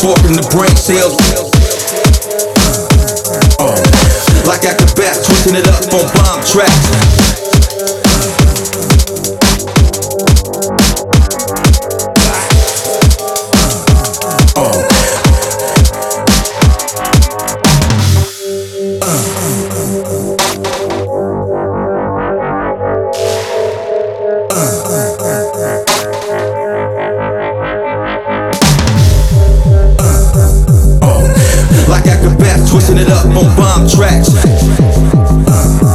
talking to brain cells. Like acrobats, twisting it up on bomb tracks. Like acrobats, twisting it up on bomb tracks.